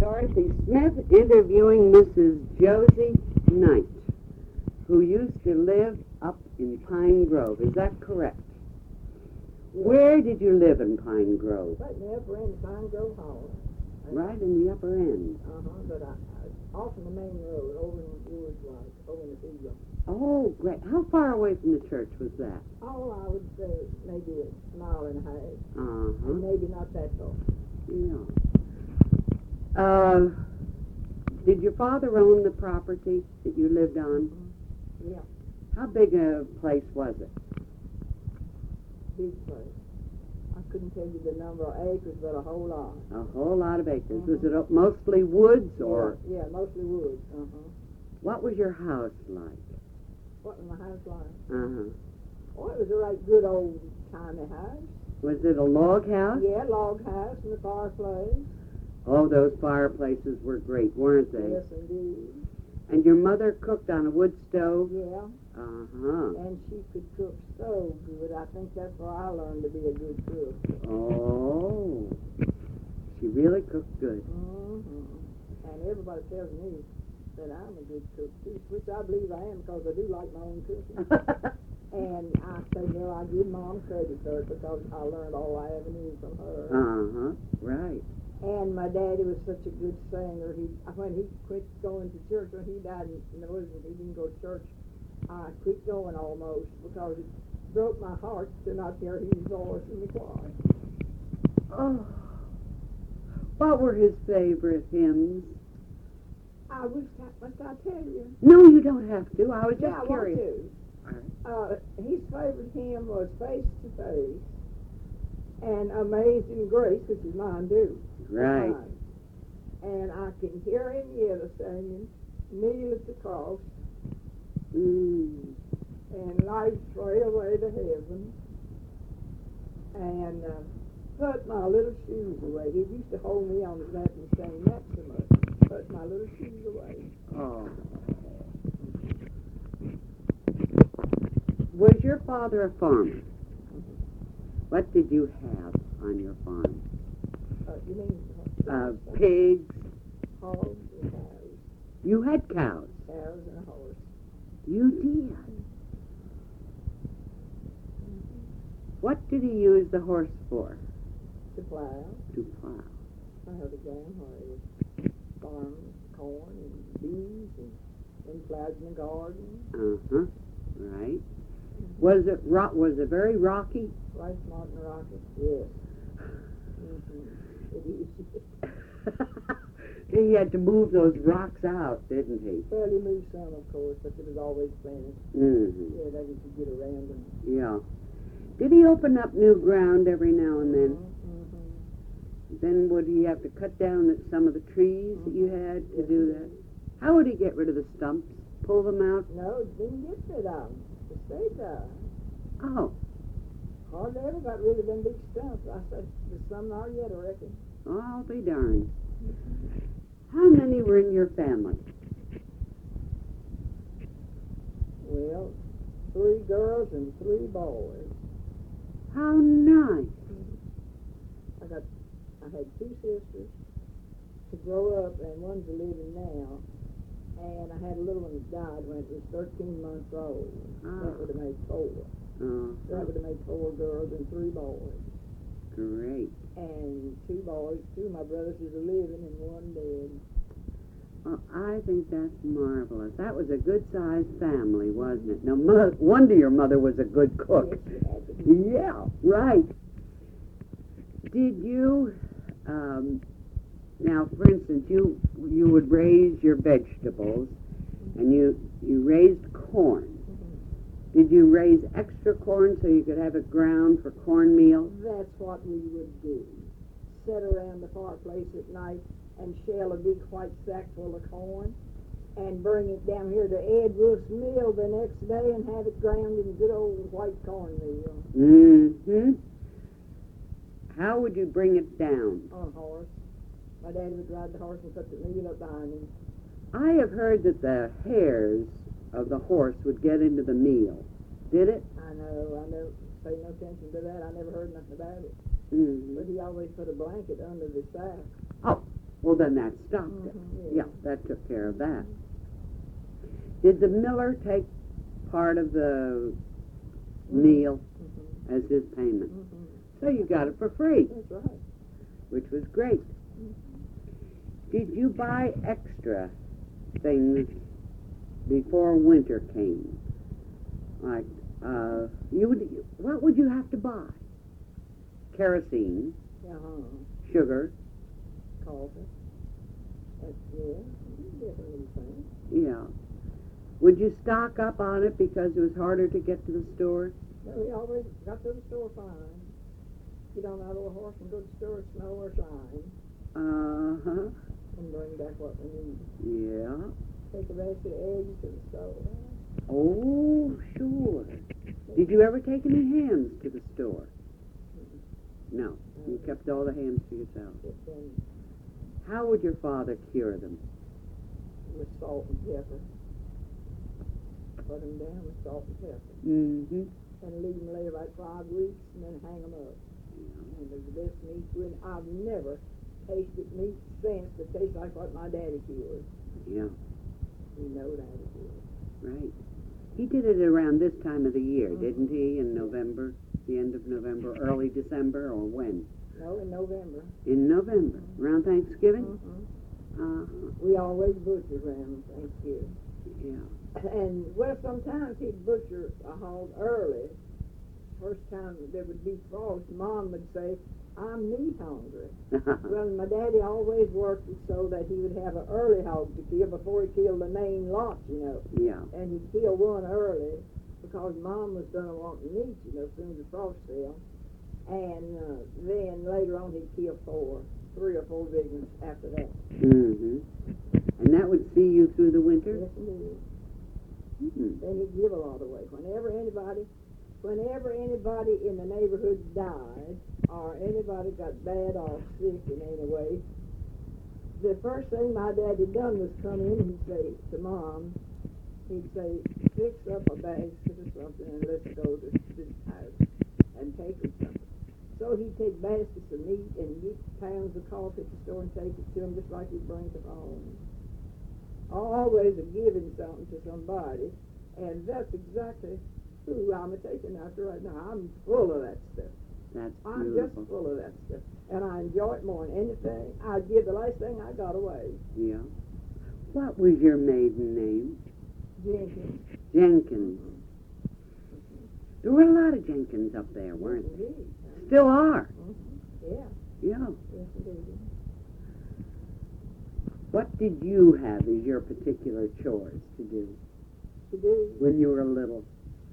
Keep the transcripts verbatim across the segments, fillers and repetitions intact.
Dorothy Smith interviewing Missus Josie Knight, who used to live up in Pine Grove. Is that correct? Where did you live in Pine Grove? Right in the upper end of Pine Grove Hall. Right in the upper end. Uh-huh, but I, I, off on the main road, over in the woods, like, over in the field. Oh, great. How far away from the church was that? Oh, I would say maybe a mile and a half. Uh-huh. And maybe not that far. Yeah. Uh, did your father own the property that you lived on? Mm-hmm. Yeah. How big a place was it? Big place. I couldn't tell you the number of acres, but a whole lot. A whole lot of acres. Mm-hmm. Was it mostly woods or? Yeah, yeah, mostly woods. Uh-huh. What was your house like? What was my house like? Uh-huh. Oh, it was a right good old-timey house. Was it a log house? Yeah, log house and a fireplace. Oh, those fireplaces were great, weren't they? Yes, indeed. And your mother cooked on a wood stove? Yeah. Uh-huh. And she could cook so good. I think that's where I learned to be a good cook. Oh. She really cooked good. Mm-hmm. And everybody tells me that I'm a good cook, too, which I believe I am because I do like my own cooking. And I say, well, I give Mom credit for it because I learned all I ever knew from her. Uh-huh. Right. And my daddy was such a good singer. He, when he quit going to church, when he died in Milwaukee, he didn't go to church. I quit going almost because it broke my heart to not hear his voice in the choir. Oh. What were his favorite hymns? I wish I, must I tell you? No, you don't have to. I was just yeah, I curious. Want to. Uh, his favorite hymn was Face to Face and Amazing Grace, which is mine too. Right. Mine. And I can hear him yet singing, Kneel at the cross, Mm. and life's railway to heaven, and uh, put my little shoes away. He used to hold me on his lap and sing that so much. Put my little shoes away. Oh. Was your father a farmer? What did you have on your farm? Uh, you mean Uh, pigs. hogs and cows? You had cows. Cows and a horse. You did. What did he use the horse for? To plow. To plow. I heard a ground where he would farm corn and beans and then plowed in the garden. Uh-huh. Right. Was it ro- was it very rocky? Right smart and rocky. Yes. Mm-hmm. It is. He had to move those rocks out, didn't he? Well, he moved some, of course, but there was always plenty. Mm-hmm. Yeah, that he could get around them. Yeah. Did he open up new ground every now and then? Mm-hmm. Then would he have to cut down the, some of the trees that you had to Yes, do he that? did. How would he get rid of the stumps? Pull them out? No, it didn't get rid of them. It stayed there. Oh. Hardly ever got rid of them big stumps. I said, there's some there yet, I reckon. I'll be darned. How many were in your family? Well, three girls and three boys. How nice. I got, I had two sisters to grow up, and one's living now. And I had a little one that died when it was thirteen months old. Ah. That would have made four. Oh, That would have made four girls and three boys. great. And two boys, two of my brothers is living and one dead. Well, I think that's marvelous. That was a good-sized family, wasn't it? No mo- wonder your mother was a good cook. Yes, she had to be. Yeah, right. Did you, um, now, for instance, you you would raise your vegetables, and you you raised corn. Mhm. Did you raise extra corn so you could have it ground for cornmeal? That's what we would do. Sit around the fireplace at night and shell a big white sack full of corn and bring it down here to Ed Wolf's mill the next day and have it ground in good old white cornmeal Mm-hmm. How would you bring it down? on a horse. My daddy would ride the horse and put the meal up behind him. I have heard that the hairs of the horse would get into the meal. Did it? I know, I never paid no attention to that. I never heard nothing about it. Mm-hmm. But he always put a blanket under the sack. Oh, Well, then that stopped it. Mhm, Yeah, that took care of that. Did the miller take part of the meal Mhm, as his payment? mhm. So you got it for free, That's right. which was great. Did you buy extra things before winter came? Like, uh, you would, what would you have to buy? Kerosene, Uh-huh. sugar, Coffee. That's, yeah, different little things. yeah. Would you stock up on it because it was harder to get to the store? No, we always got to the store fine. Get on that old horse and go to the store, snow or shine, Uh-huh. and bring back what we need. Yeah. Take a basket of eggs to the store. Oh, sure. Did you ever take any hams to the store? No. You kept all the hams to yourself. Get them How would your father cure them? with salt and pepper. Put them down with salt and pepper. Mm-hmm. And leave them lay about five weeks and then hang them up. And they're the best meat. When I've never tasted meat since that tastes like what my daddy cured. Yeah, You know daddy cured. right. He did it around this time of the year, Mhm. didn't he? In November, the end of November, early December, or when? No, in November. In November, around Thanksgiving? Mm-hmm. Uh-huh. We always butcher around Thanksgiving. Yeah. And, well, sometimes he'd butcher a hog early. First time there would be frost, Mom would say, I'm meat hungry. Well, my daddy always worked it so that he would have an early hog to kill before he killed the main lot, you know. Yeah. And he'd kill one early because Mom was done wanting meat, you know, as soon as the frost fell. And uh, then later on he'd kill four, three or four big ones after that. Mm-hmm. And that would see you through the winter? Yes, indeed. Mm-hmm. Then he'd give a lot away. Whenever anybody, whenever anybody in the neighborhood died, or anybody got bad or sick in any way, the first thing my daddy done was come in and he'd say to Mom, he'd say, fix up a basket or something and let's go to this house and take him something. So he'd take baskets of meat and get pounds of coffee at the store and take it to him just like he'd bring it home. Always a giving something to somebody, and that's exactly who I'm a taking after right now. I'm full of that stuff. That's I'm beautiful. just full of that stuff. And I enjoy it more than anything. I'd give the last thing I got away. Yeah. What was your maiden name? Jenkins. Jenkins. There were a lot of Jenkins up there, weren't there? Indeed. Still are. Mm-hmm. Yeah. Yeah. Yes, indeed. What did you have as your particular chores to do To do. when you were little?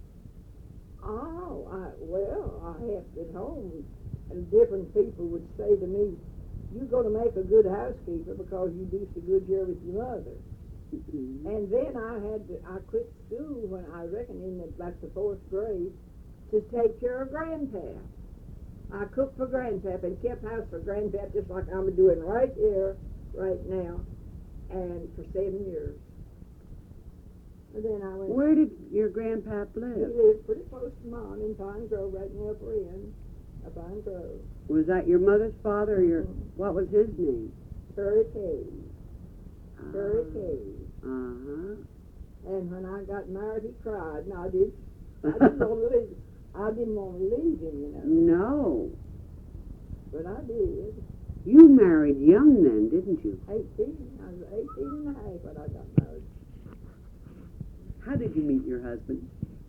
Oh, I, well, I helped at home, and different people would say to me, you're going to make a good housekeeper because you do so good here with your mother. Mm-hmm. And then I had to, I quit school when I reckon in the, like the fourth grade to take care of Grandpap. I cooked for Grandpap and kept house for Grandpap just like I'm doing right here, right now, and for seven years. And then I went. Where did your grandpap He live? lived pretty close to Mom in Pine Grove, right in the upper end of Pine Grove. Was that your mother's father or your, Mhm. what was his name? Curry Cave. Curry Cave. Uh-huh. And when I got married, he cried. And I did. I didn't want to leave. I didn't want to leave him, you know. No. But I did. You married young then, didn't you? Eighteen. I was eighteen and a half when I got married. How did you meet your husband?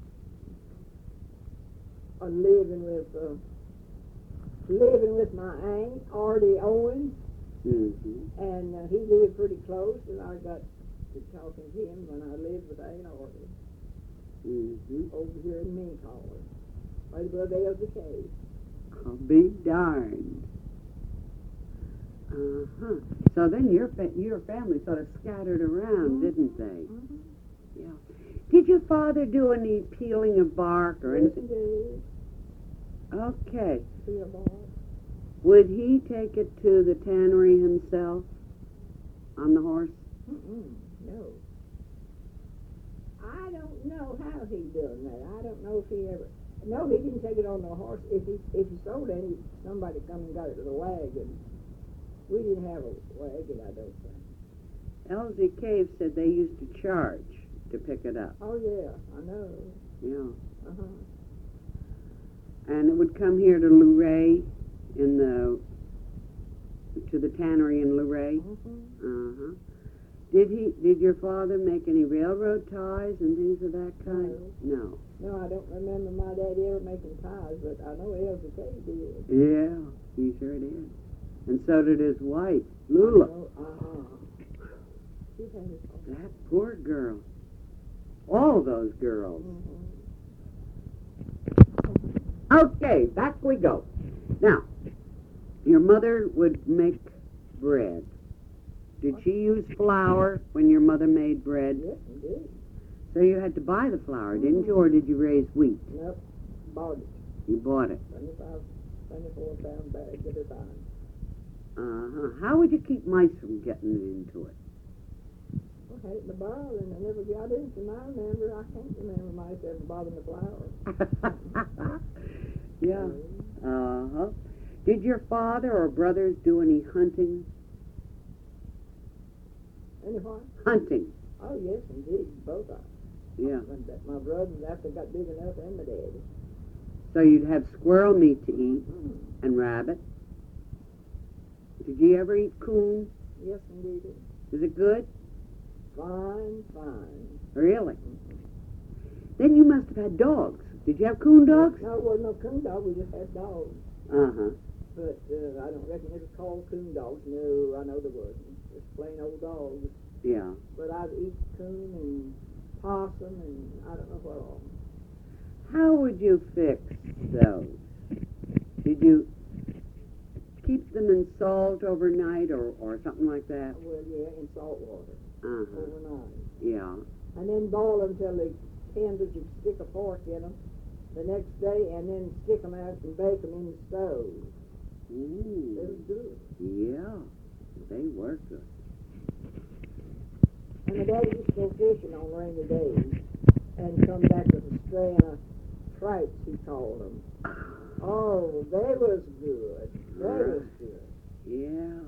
I was living with uh, living with my aunt Artie Owens, Mm-hmm. and uh, he lived pretty close, and I got to talking to him when I lived with Aunt Artie Mm-hmm. over here in Mincaller, right above Elder Cave. I'll be darned. Uh-huh. So then your fa- your family sort of scattered around, Mhm. didn't they? Mm-hmm. Yeah. Did your father do any peeling of bark or Yes, anything? he did. Okay. See a ball. Would he take it to the tannery himself on the horse? Mm-mm, no. I don't know how he done that. I don't know if he ever. No, he didn't take it on the horse. If he if he sold it, somebody come and got it to the wagon. We didn't have a wagon, I don't think. Elsie Cave said they used to charge to pick it up. Oh, yeah, I know. Yeah. Uh-huh. And it would come here to Luray in the, to the tannery in Luray. Mm-hmm. Uh-huh. Did he, did your father make any railroad ties and things of that kind? No. No, I don't remember my daddy ever making ties, but I know Elsie Kay did. Yeah, he sure did. And so did his wife, Lula. Oh, uh-huh. She had it all. That poor girl. All those girls. Mm-hmm. Okay, back we go. Now, your mother would make bread. Did she use flour when your mother made bread? Yes, indeed. So you had to buy the flour, didn't you, or did you raise wheat? Nope, bought it. You bought it. twenty-five, twenty-four pound bag at a time. Uh-huh. How would you keep mice from getting into it? I had it in the barrel and I never got into it. I remember, I can't remember mice ever bothering the flour. Yeah. Uh-huh. Did your father or brothers do any hunting? Anyone? Hunting. Oh, yes, indeed, both of them. Yeah. When that- My brothers, after they got big enough, and my daddy. So you'd have squirrel meat to eat Mm. and rabbit. Did you ever eat coon? Yes, indeed. Is it good? Fine, fine. Really? Then you must have had dogs. Did you have coon dogs? No, it wasn't no coon dog. We just had dogs. Uh-huh. But uh, I don't reckon it was called coon dogs. No, I know there wasn't. Just plain old dogs. Yeah. But I'd eat coon and possum and I don't know what all. How would you fix those? Did you keep them in salt overnight or, or something like that? Well, yeah, in salt water Uh-huh. overnight. Yeah. And then boil them till they tender. You stick a fork in them the next day and then stick them out and bake them in the stove. They Ooh. was good. Yeah. They were good. And my daddy used to go fishing on rainy days and come back with a strand of tripes, he called them. Oh, they was good. They was good. Yeah.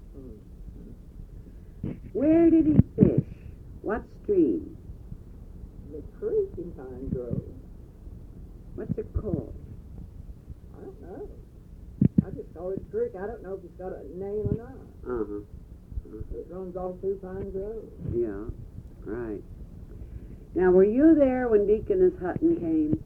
Mm. Where did he fish? What stream? The creek in Pine Grove. What's it called? I don't know. I just call it a creek. I don't know if it's got a name or not. Uh-huh. It runs all through Pine Grove. Yeah. Right. Now, were you there when Deaconess Hutton came?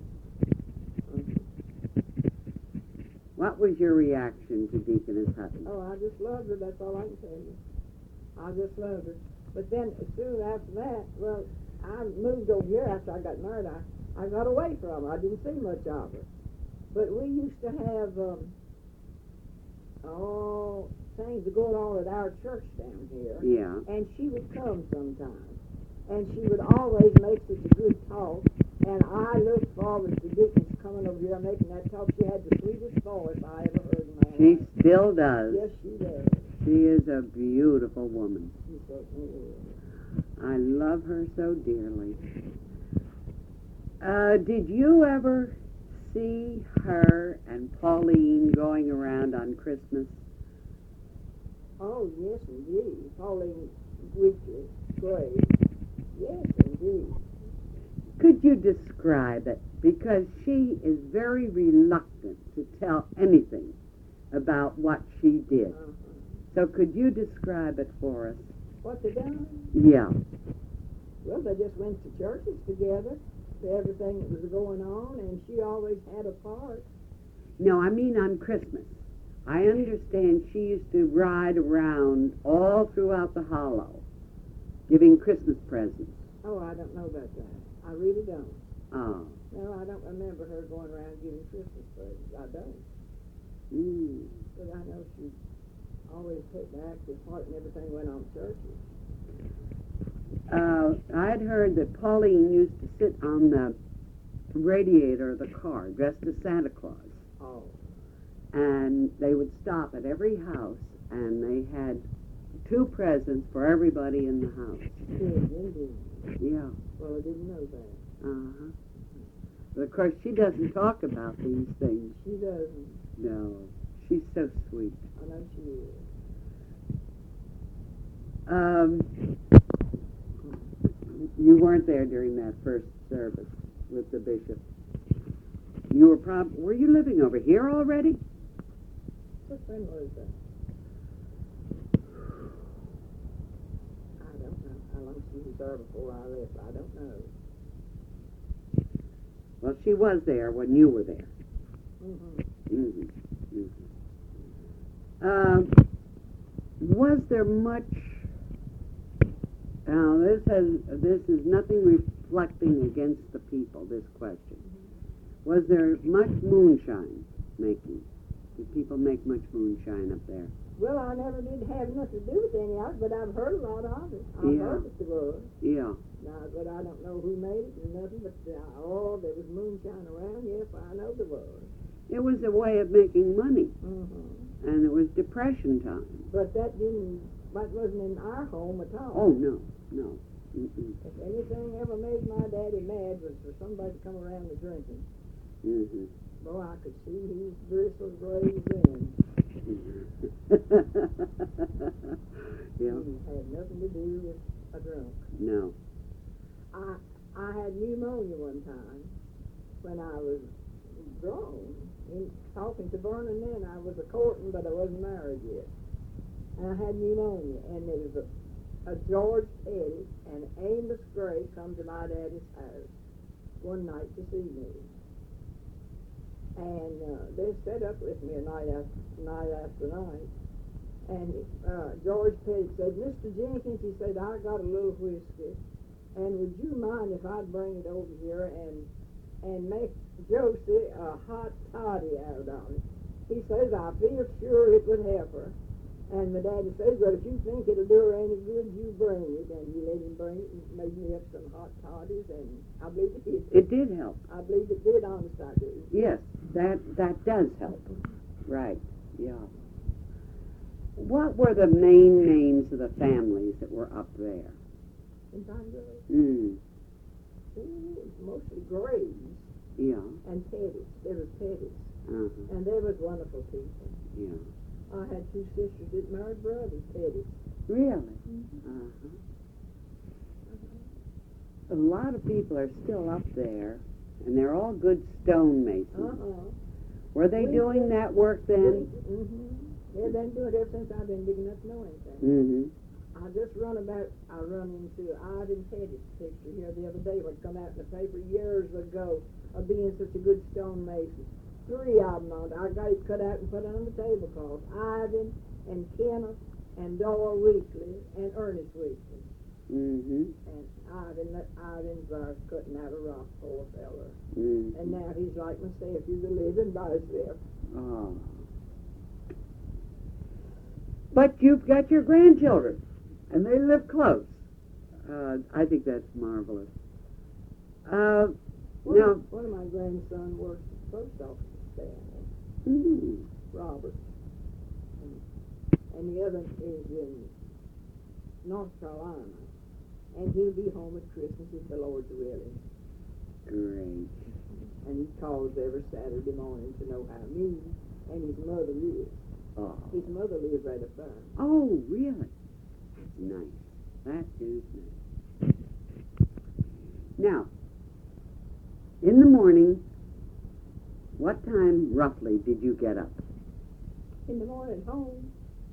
What was your reaction to Deaconess Hutton? Oh, I just loved her. That's all I can tell you. I just loved her. But then, soon after that, well, I moved over here after I got married. I, I got away from her. I didn't see much of her. But we used to have, um, oh, things going on at our church down here. Yeah. And she would come sometimes. And she would always make such a good talk. And I looked forward to Deaconess coming over here and making that talk. She had the sweetest voice I ever heard in my She life. still does. Yes, she does. She is a beautiful woman. She certainly is. I love her so dearly. Uh, did you ever see her and Pauline going around on Christmas? Oh, yes, indeed. Pauline Weekly, great. Yes, indeed. Could you describe it? Because she is very reluctant to tell anything about what she did. Uh-huh. So could you describe it for us? What they done? Yeah. Well, they just went to churches together, to everything that was going on, and she always had a part. No, I mean on Christmas. I understand she used to ride around all throughout the hollow, giving Christmas presents. Oh, I don't know about that. I really don't. Oh. No, I don't remember her going around giving Christmas presents. I don't. Mm. But I know she always took the active part in everything went on in churches. Uh, I'd heard that Pauline used to sit on the radiator of the car dressed as Santa Claus. Oh. And they would stop at every house, and they had two presents for everybody in the house. Good, indeed. Yeah. Well, I didn't know that. Uh-huh. But of course, she doesn't talk about these things. She doesn't. No. She's so sweet. I know she is. Um, you weren't there during that first service with the bishop. You were prob- Were you living over here already? When was that? I don't know how long she was there before I left. I don't know. Well, she was there when you were there. Mm-hmm. Mm-hmm. Mm-hmm. Um, was there much? Now, this has this is nothing reflecting against the people. This question: was there much moonshine making? Did people make much moonshine up there? Well, I never did have nothing to do with any of it, but I've heard a lot of it. I've Yeah. heard that there was. Yeah. Now, but I don't know who made it or nothing, but uh, oh, there was moonshine around. Yes, I know there was. It was a way of making money, Mm-hmm. and it was depression time. But that didn't, that wasn't in our home at all. Oh, no, no. Mm-mm. If anything ever made my daddy mad was for somebody to come around to drinking. Mm-hmm. Boy, I could see his bristles raised then. Yeah. He had nothing to do with a drunk. No. I I had pneumonia one time when I was grown. In talking to Vernon then, I was a courting, but I wasn't married yet. And I had pneumonia, and there was a, a George Petty and Amos Gray come to my daddy's house one night to see me. And uh, they sat up with me a night after night after night. And uh, George Petty said, Mister Jenkins, he said, I got a little whiskey, and would you mind if I'd bring it over here and and make Josie a hot toddy out on it? He says, I feel sure it would help her. And my daddy says, well, if you think it'll do her any good, you bring it. And he let him bring it and made me up some hot toddies, and I believe it did. It did help. I believe it did, honest I do. Yes, that that does help. Right, yeah. What were the main names of the families that were up there? In Pine Grove? Mm, Ooh, mostly Graves yeah, and Pettis. There was Pettis. uh-huh, And they was wonderful people. yeah. I had two sisters that married brothers, Pettis. Really? Mm-hmm. Uh-huh. A lot of people are still up there, and they're all good stonemasons. Uh-uh. Were they We doing did- that work then? Mm-hmm. They've been doing it ever since I've been big enough to know anything. Mm-hmm. I just run about, I run into Ivan Pettis' picture here the other day, what come out in the paper years ago of being such a good stonemason. Three of them on it. I got it cut out and put it on the tablecloth. Ivan and Kenneth and Doyle Weekly and Ernest Weekly. Mm-hmm. And Ivan, Ivan's uh, cutting out a rock, poor fella. Mm-hmm. And now he's like myself, he's a living by himself. Oh. But you've got your grandchildren, and they live close. Uh, I think that's marvelous. Uh, One, now, of, one of my grandsons works at the post office stand, mm, Robert. And, and the other is in North Carolina. And he'll be home at Christmas if the Lord's willing. great. And he calls every Saturday morning to know how me and his mother live. Oh. His mother lives right up there. Oh, really? That's nice. That is nice. Now, in the morning, what time roughly did you get up? In the morning home,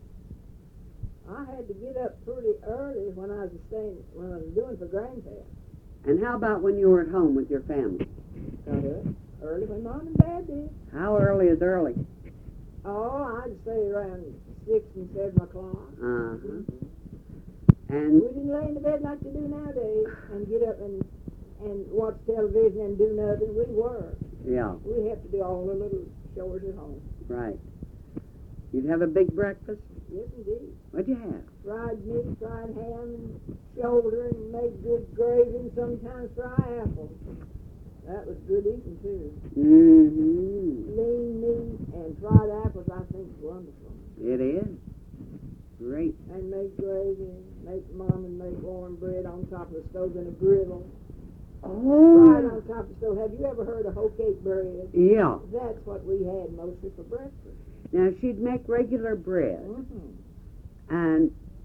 I had to get up pretty early when I was staying, when I was doing for grandparents. And how about when you were at home with your family? Got up early when Mom and Dad did. How early is early? Oh, I'd say around six and seven o'clock. Uh-huh. We And, didn't lay in the bed like they do nowadays and get up and and watch television and do nothing. We work. yeah, We have to do all the little chores at home. right. You'd have a big breakfast? Yes, indeed. What'd you have? Fried meat, fried ham, and shoulder, and made good gravy, and sometimes fried apples. That was good eating, too. Mm-hmm. Lean meat and fried apples, I think, is wonderful. It is. Great. And make gravy, make mom and make warm bread on top of the stove in a griddle. Right Oh, on top of the stove. Have you ever heard of hoe cake bread? yeah. That's what we had mostly for breakfast. Now, she'd make regular bread, Mm-hmm. and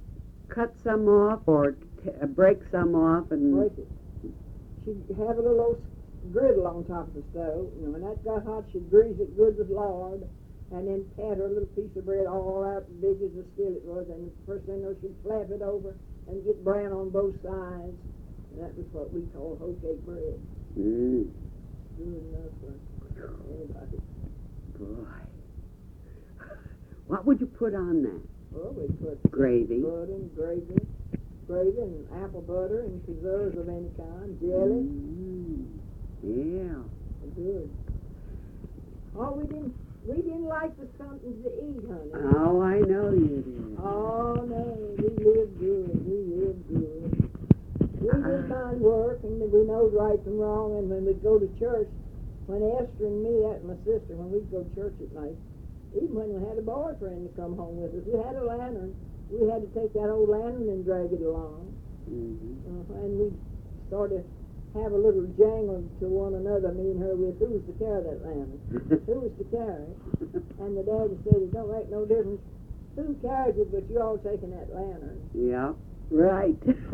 cut some off or t- uh, break some off and... break it. She'd have a little old griddle on top of the stove. You know, when that got hot, she'd grease it good with lard, and then pat her little piece of bread all out as big as the skillet was, and the first thing you know, she'd flap it over and get brown on both sides. And that was what we call hoe cake bread. Mm. Good enough for anybody. Boy. What would you put on that? Well, we put Gravy. butter and gravy, gravy and apple butter and preserves of any kind, jelly. Mm. Yeah. Good. Oh, we didn't. We didn't like for something to eat, honey. Oh, I know you did. Oh, no, we lived good, we lived good. We did mind work, and we knowed right from wrong, and when we'd go to church, when Esther and me, that my sister, when we'd go to church at night, even when we had a boyfriend to come home with us, we had a lantern. We had to take that old lantern and drag it along. Mm-hmm. Uh, and we'd sort of have a little jangle to one another, me and her, with who was to carry that lantern. Who was to carry it? And the daddy said, it don't make no difference who carries it, but you all taking that lantern. Yeah, right.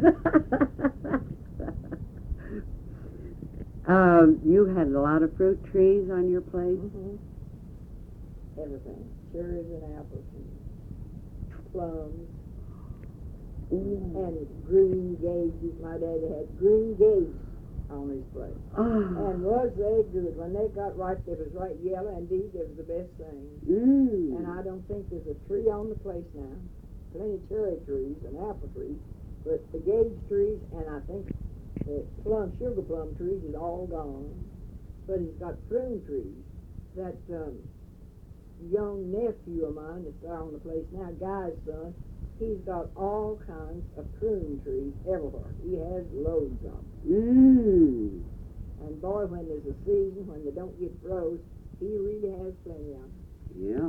um, you had a lot of fruit trees on your place? Mm-hmm. Everything. Cherries and apples and plums. Ooh. And green gages. My daddy had green gages on his plate. Oh. And was they good. When they got ripe, they was right yellow. Indeed, they was the best thing. Mm. And I don't think there's a tree on the place now. Plenty of cherry trees and apple trees. But the gage trees, and I think the plum, sugar plum trees is all gone. But he's got prune trees. That um, young nephew of mine that's there on the place now, Guy's son, he's got all kinds of prune trees everywhere. He has loads of them. Mm. And boy, when there's a season when they don't get froze, he really has plenty of them. Yeah.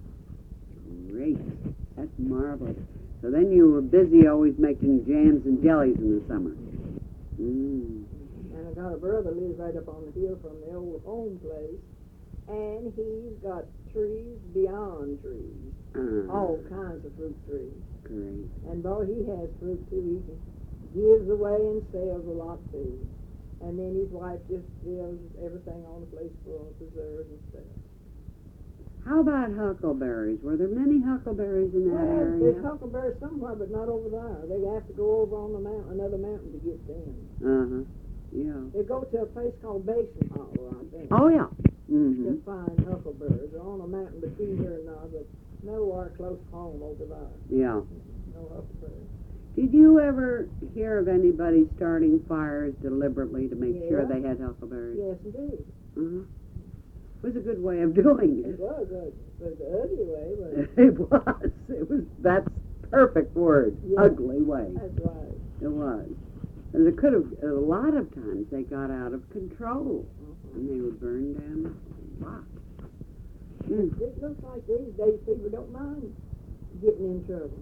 Great. That's marvelous. So then you were busy always making jams and jellies in the summer. Mm. And I got a brother lives right up on the hill from the old home place, and he's got trees beyond trees, Uh, all kinds of fruit trees. Great. And boy, he has fruit too. He can, gives away and sells a lot too. And then his wife just fills everything on the place full of preserves and stuff. How about huckleberries? Were there many huckleberries in that Well, area? there's huckleberries somewhere, but not over there. They have to go over on the mountain, another mountain to get them. Uh-huh. Yeah. They go to a place called Basin Hollow, I think. Oh, yeah. Mm-hmm. To find huckleberries. They're on a mountain between here and now, but nowhere close home over there. Yeah. No huckleberries. Did you ever hear of anybody starting fires deliberately to make sure Yeah. they had huckleberries? Yes, indeed. Uh-huh. It was a good way of doing It it. was a, it was an ugly way, but It was. It was. That's perfect word. Yeah. Ugly way. that's right. It was. And it could have. A lot of times they got out of control, Uh-huh. and they would burn down a lot. Mm. It looks like these days people don't mind getting in trouble.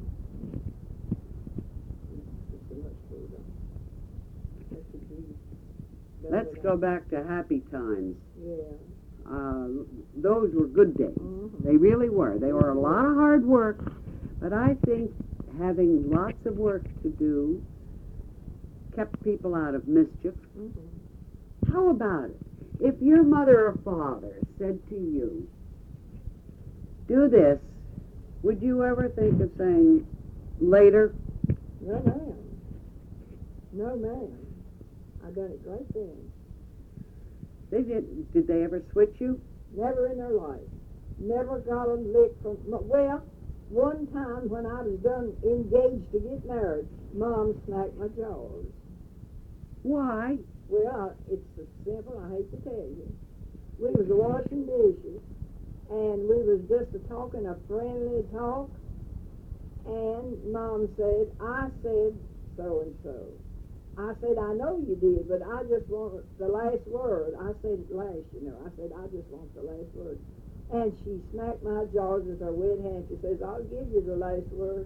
Just so much food on. That could be better Let's than- go back to happy times. Yeah. Uh, those were good days. Mhm. They really were. They were a lot of hard work, but I think having lots of work to do kept people out of mischief. Mhm. How about it? If your mother or father said to you, do this, would you ever think of saying later? No, ma'am. No, ma'am. I done it right then. They did. Did they ever switch you? Never in their life. Never got a lick from, well, one time when I was done engaged to get married, Mom smacked my jaws. Why? Well, it's so simple, I hate to tell you. We was washing dishes, and we was just a talking a friendly talk, and Mom said, I said so-and-so. I said, I know you did, but I just want the last word. I said it last, you know. I said, I just want the last word. And she smacked my jaws with her wet hand. She says, I'll give you the last word.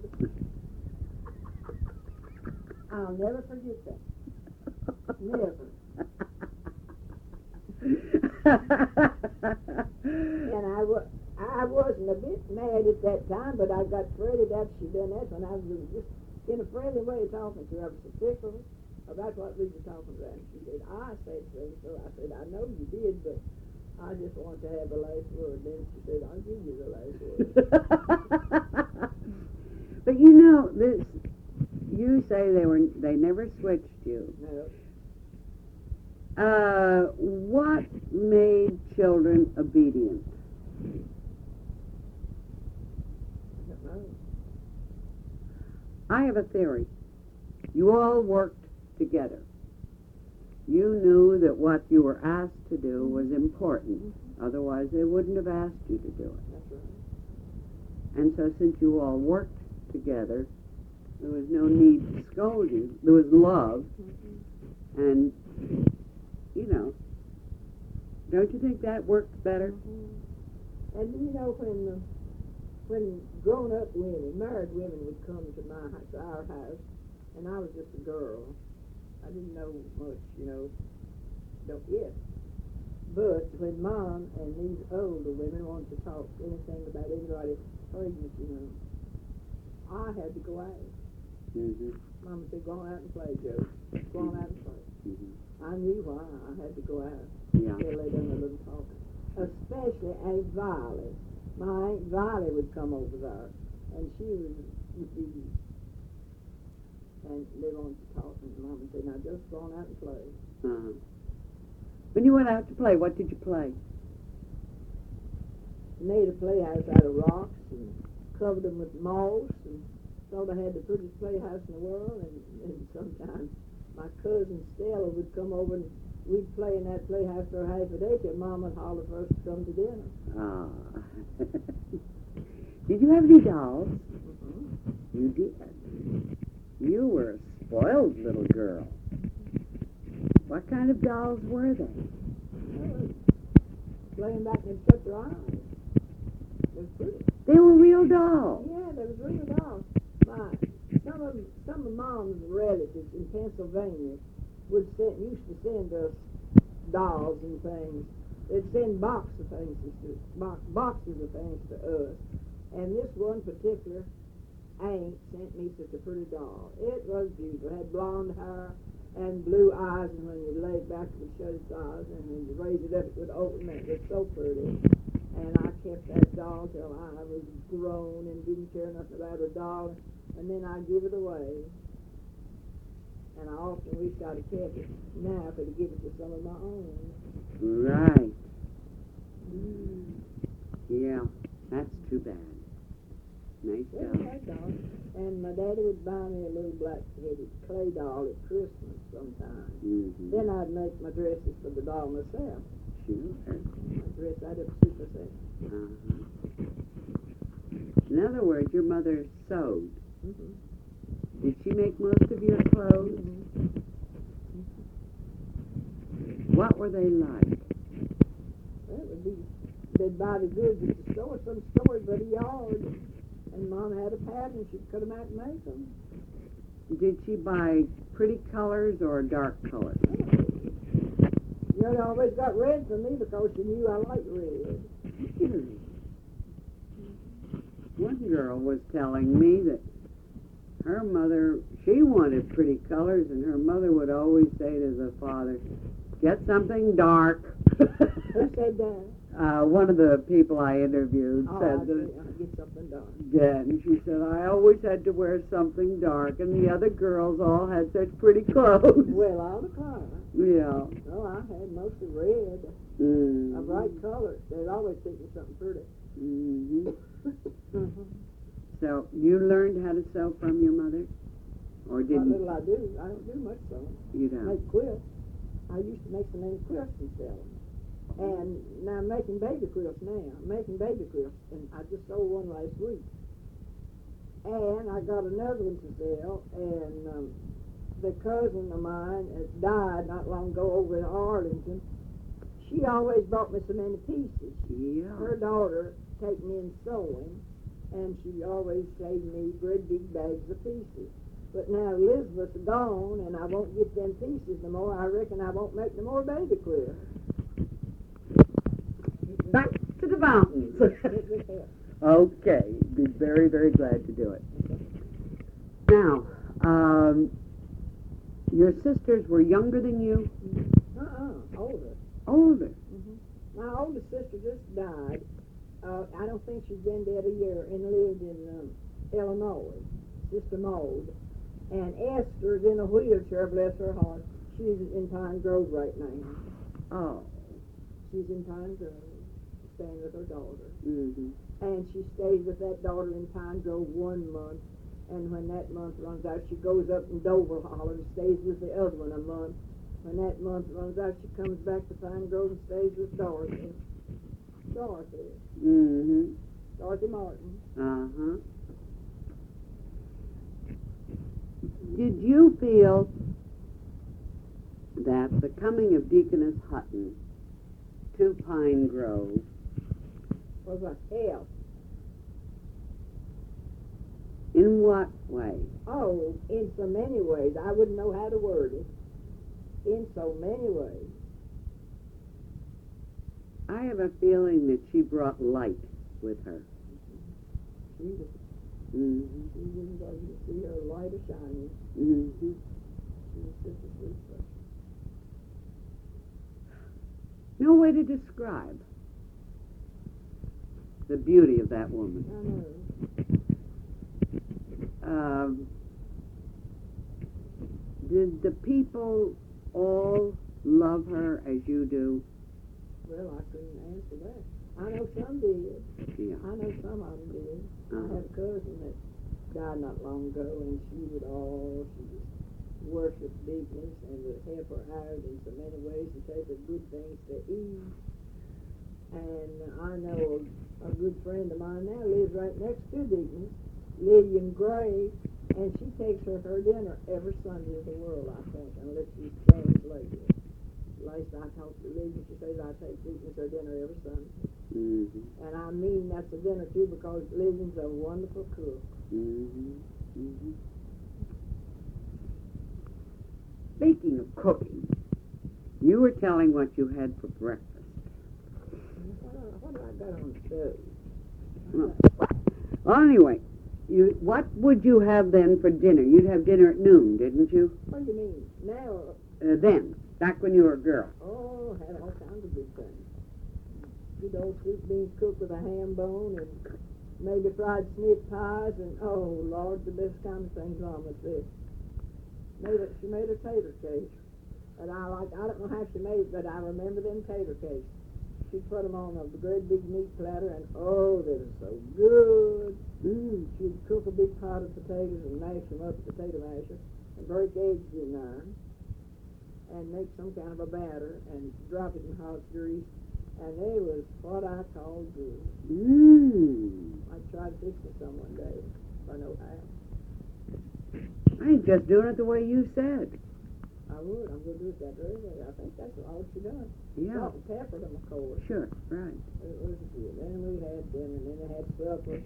I'll never forget that. Never. And I, wa- I wasn't a bit mad at that time, but I got fretted after she done that when I was just in a friendly way of talking to her. I was so tickled about what we were talking about. And she said, I said so. So I said, I know you did, but I just want to have the last word. Then she said, I'll give you the last word. But you know, this, you say they were they never switched you. No. Uh, what made children obedient? I don't know. I have a theory. You all worked together. You knew that what you were asked to do was important. Mm-hmm. Otherwise, they wouldn't have asked you to do it. That's right. And so since you all worked together, there was no need to scold you. There was love. Mm-hmm. And, you know, don't you think that worked better? Mm-hmm. And, you know, when the, when grown-up women, married women would come to my house, to our house, and I was just a girl. I didn't know much, you know, don't yet. But when Mom and these older women wanted to talk anything about anybody pregnant, you know, I had to go out. Mm-hmm. Mama said, go on out and play, Joe. Go on out and play. Mm-hmm. I knew why I had to go out. Yeah. Until they done a little talking. Especially Aunt Violet. My Aunt Violet would come over there, and she was would be, and they wanted to talk, and Mama said, now just go on out and play. Uh-huh. When you went out to play, what did you play? Made a playhouse out of rocks and covered them with moss, and thought I had the prettiest playhouse in the world. And, and sometimes my cousin Stella would come over, and we'd play in that playhouse for half a day till Mama would holler for us to come to dinner. Ah. Did you have any dolls? Mm-hmm. You did. You were a spoiled little girl. What kind of dolls were they? Oh, laying back and shut their eyes. They were pretty. They were real dolls. Yeah, they was real dolls. My, some of some of Mom's relatives in Pennsylvania would send, used to send us dolls and things. They'd send boxes of things to box, boxes of things to us. And this one particular aunt sent me such a pretty doll. It was beautiful. It had blonde hair and blue eyes, and when you lay it back, it would shut its eyes, and when you raise it up, it would open it. It was so pretty. And I kept that doll till I was grown and didn't care nothing about a doll, and then I give it away. And I often wished I'd have kept it. Now I could have given it to some of my own. Right. Mm. Yeah, that's too bad. Nice Well, doll. that doll. And my daddy would buy me a little black-headed clay doll at Christmas sometimes. Mm-hmm. Then I'd make my dresses for the doll myself. Sure. My dress, I'd have to suit myself. Uh-huh. In other words, your mother sewed. Mm-hmm. Did she make most of your clothes? Mm-hmm. What were they like? Well, it would be, they'd buy the goods at the store, some stores, but a yard. And Mom had a pattern, she'd cut them out and make them. Did she buy pretty colors or dark colors? You know, they always got red for me because she knew I liked red. One girl was telling me that her mother, she wanted pretty colors, and her mother would always say to the father, get something dark. Who said that? Uh, one of the people I interviewed Oh, said I that. see. I'll get something done. Yeah, and she said, I always had to wear something dark, and the other girls all had such pretty clothes. Well, all the color. Yeah. Oh, I had mostly red. Mm. A bright color. They'd always pick me something pretty. Mm-hmm. Mm-hmm. So, you learned how to sew from your mother? Or What didn't little I do, I don't do much sewing. you? Don't? Make quilts. I used to make so many quilts and sell them. And now I'm making baby quilts now. I'm making baby quilts, and I just sold one last week. And I got another one to sell, and um, the cousin of mine that died not long ago over in Arlington, she always bought me so many pieces. Yeah. Her daughter take me in sewing, and she always saved me great big bags of pieces. But now Elizabeth's gone, and I won't get them pieces no more. I reckon I won't make no more baby quilts. Back to the mountains. Okay. Be very, very glad to do it. Now, Um, your sisters were younger than you? Uh-uh, older. Older? Mm-hmm. My oldest sister just died. Uh, I don't think she's been dead a year and lived in um, Illinois, Sister Maud. And Esther's in a wheelchair, bless her heart. She's in Pine Grove right now. Oh. She's in Pine Grove, staying with her daughter. Mm-hmm. And she stays with that daughter in Pine Grove one month. And when that month runs out, she goes up in Dover Holler and stays with the other one a month. When that month runs out, she comes back to Pine Grove and stays with Dorothy. Dorothy. Mm-hmm. Dorothy Martin. Uh-huh. Did you feel that the coming of Deaconess Hutton to Pine Grove Was a help. in what way? Oh, in so many ways. I wouldn't know how to word it. In so many ways. I have a feeling that she brought light with her. She was, Mm-hmm. she was going to see her light a shining. Mm-hmm. She was such a sweet person. No way to describe the beauty of that woman. I know. Um, did the people all love her as you do? Well, I couldn't answer that. I know some did. Yeah. I know some of them did. Uh-huh. I had a cousin that died not long ago, and she would all, she just worship deaconess and would help her out in so many ways to take her good things to eat. And I know a, a good friend of mine now lives right next to deaconess, Lillian Gray, and she takes her her dinner every Sunday of the world, I think, unless she's changed lately. Last I talked to Lillian, she says I take deaconess her dinner every Sunday. Mm-hmm. And I mean that's a dinner too, because Lillian's a wonderful cook. Mm-hmm. Mm-hmm. Speaking of cooking, you were telling what you had for breakfast. What, what do I got on the stove? Well, well, anyway, you what would you have then for dinner? You'd have dinner at noon, didn't you? What do you mean? Now, Uh, then, back when you were a girl. oh, had all kinds of good things. Good old sweet beans cooked with a ham bone and maybe fried snip pies and, oh, Lord, the best kind of things on with this. Made a, she made a tater cake. And I like, I don't know how she made it, but I remember them tater cakes. She put them on a great big meat platter, and oh, they were so good. Mm. She'd cook a big pot of potatoes and mash them up with potato masher and break eggs in there and make some kind of a batter and drop it in hot grease. And they was what I call good. Mm. I'd try to fix it some one day if I know how. I ain't just doing it the way you said. I would. I'm going to do it that very way. I think that's all she done. Yeah. Salt and pepper them, of course. Sure, right. It was good. Then we had dinner, and then they had supper.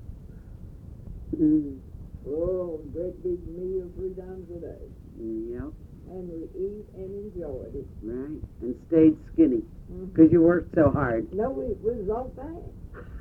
Mm. Oh, great big meal three times a day. Yep, And we eat and enjoyed it. right. And stayed skinny Mm-hmm. because you worked so hard. No, we, we was all fat.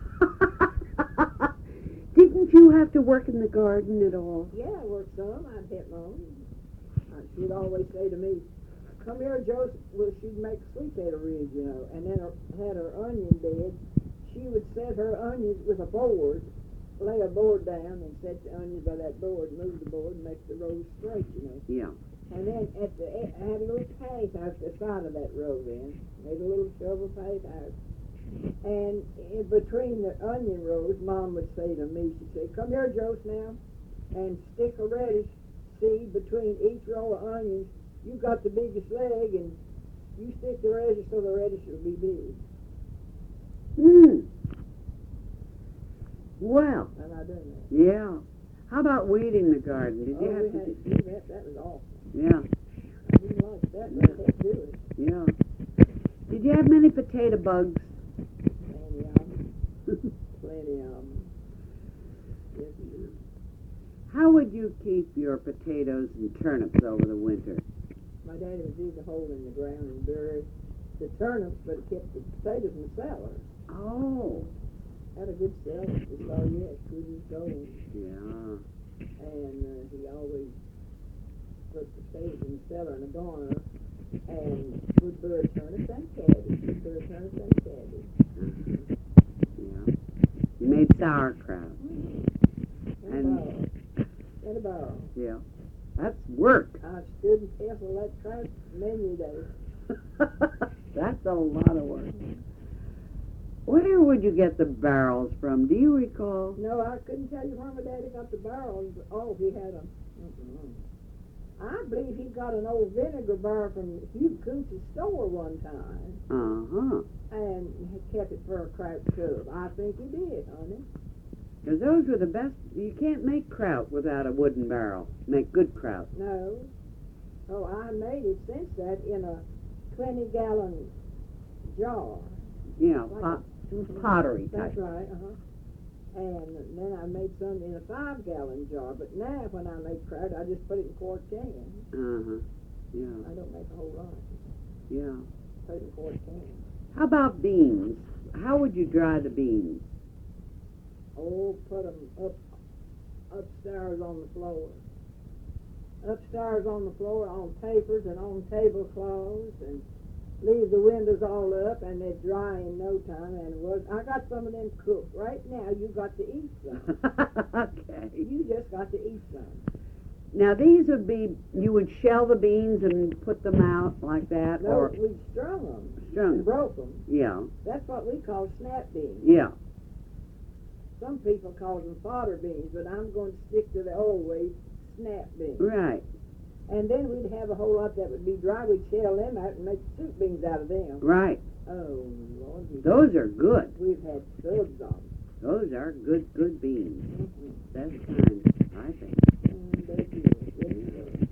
Didn't you have to work in the garden at all? Yeah, I worked some. I'd help Mom. Uh, she'd always say to me, come here, Joseph. Well, she'd make sweet potato ridge, you know, and then her, had her onion bed. She would set her onions with a board, lay a board down and set the onions by that board, move the board and make the rows straight, you know. Yeah. And then at the e- I had a little path out the side of that row then. Made a little shovel path out. And in between the onion rows, Mom would say to me, she'd say, come here, Joseph, now, and stick a radish seed between each row of onions. You got the biggest leg, and you stick the radish so the radish will be big. Hmm. Well, And I done that. yeah. How about weeding the garden? Did Oh, you have we to had do? to do that. That was awful. Yeah, I didn't like that, but I had to do it. yeah. Did you have many potato bugs? Plenty of them. Plenty of them. Yes, we did. How would you keep your potatoes and turnips over the winter? My daddy would dig a hole in the ground and bury the turnips, but it kept the potatoes in the cellar. Oh, Had a good cellar. It's all yes, good as gold. yeah. and uh, he always put the spades in the cellar in a garner, and would bird turnip and cabbage, would bird turnip and cabbage. Uh-huh. Yeah. You made sauerkraut. Mm-hmm. In And- a barrel. In a barrel. Yeah. That's work. I stood and careful that trout many days. That's a lot of work. Where would you get the barrels from? Do you recall? No, I couldn't tell you where my daddy got the barrels. Oh, he had them. Mm-mm. I believe he got an old vinegar barrel from Hugh Cooch's store one time Uh-huh. and he kept it for a kraut tub. I think he did, honey. Because those were the best. You can't make kraut without a wooden barrel. Make good kraut. No. Oh, I made it since that in a twenty-gallon jar. You know, Like pot, Mhm. pottery That's type. right, uh-huh. And then I made some in a five-gallon jar. But now when I make kraut, I just put it in quart can. Uh-huh. Yeah, I don't make a whole lot. yeah. Put it in quart can. How about beans? How would you dry the beans? Oh, put them up, upstairs on the floor. Upstairs on the floor on papers and on tablecloths and leave the windows all up and they'd dry in no time. And it was, I got some of them cooked. Right now you got to eat some. Okay. You just got to eat some. Now these would be, you would shell the beans and put them out like that, No, or we strung them strung and them. broke them. Yeah, That's what we call snap beans. yeah. Some people call them fodder beans, but I'm going to stick to the old way, snap beans. Right, And then we'd have a whole lot that would be dry. We'd shell them out and make soup beans out of them. right. Oh, Lord. we- Those are good. We've had tubs of them. Those are good, good beans. Mm-hmm. Best kind, I think. Mm, they're good. Yes, sir.